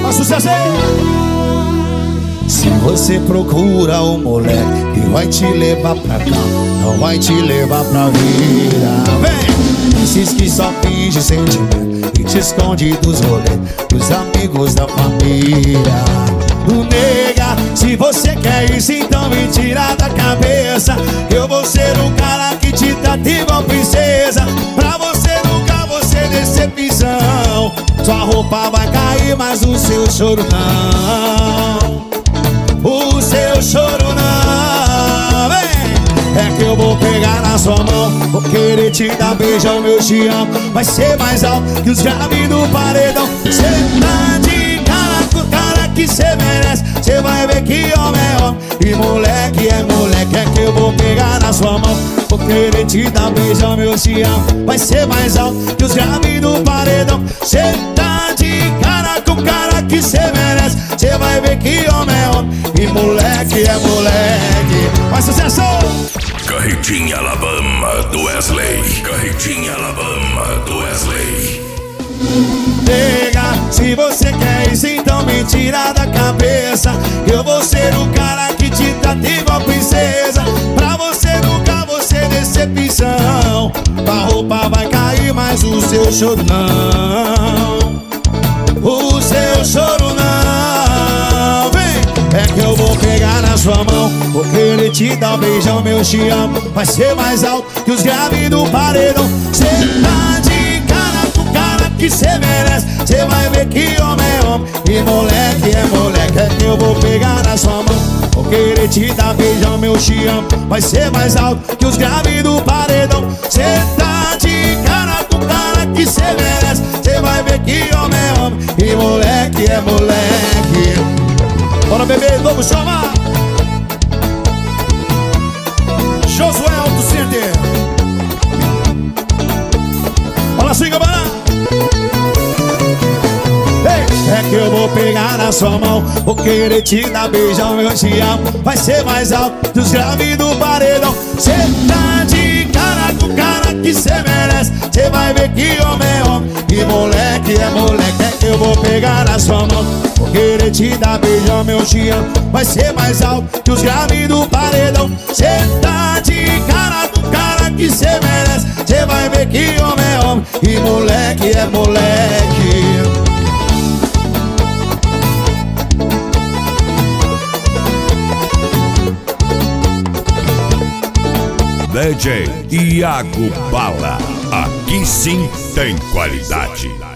Faz sucesso aí. Se você procura um moleque que vai te levar pra cá, não vai te levar pra vida. Vem! Esses que só finge sentimento e te esconde dos rolês, dos amigos da família. Nega, se você quer isso, então me tira da cabeça. Eu vou ser o cara que te trata igual princesa. Pra você nunca vou ser decepção. Sua roupa vai cair, mas o seu choro não. O seu choro não. Vem! É que eu vou pegar na sua mão, vou querer te dar beijão, meu te amo. Vai ser mais alto que os graves do paredão. Cê tá de cara com o cara que cê merece. Cê vai ver que homem é homem e moleque é moleque. É que eu vou pegar na sua mão, vou querer te dar beijão, meu te amo. Vai ser mais alto que os graves do paredão. Cê tá de cara com o cara que cê merece. Cê vai ver que homem é homem e moleque é moleque. Faz sucesso! Carretinha Alabama do Wesley. Carretinha Alabama do Wesley. Nega, se você quer isso, então me tira da cabeça. Eu vou ser o cara que te trata igual princesa. Pra você nunca vou ser decepção. A roupa vai cair, mas o seu choro não. O seu choro não. Vem! É que eu vou pegar na sua mão, vou querer te dar um beijão, meu te amo. Vai ser mais alto que os graves do paredão. Cê tá de cara com o cara que cê merece. Cê vai ver que homem é homem e moleque é moleque. É que eu vou pegar na sua mão, vou querer te dar beijão, meu te amo. Vai ser mais alto que os graves do paredão. Cê tá de cara com o cara que cê merece. Cê vai ver que homem é homem e moleque é moleque. Bora, bebê, vamos chamar Josué Auto Center. Fala assim, galera. É que eu vou pegar na sua mão, vou querer te dar beijão, meu te amo. Vai ser mais alto dos graves do paredão. Cê tá de cara com o cara que cê merece. Cê vai ver que homem é homem e moleque é moleque. É que eu vou pegar na sua mão, vou querer te dar beijão, meu te amo. Vai ser mais alto que os graves do paredão. Cê tá de cara com o cara que cê merece. Cê vai ver que homem é homem e moleque é moleque. DJ Iago Bala. Aqui sim tem qualidade.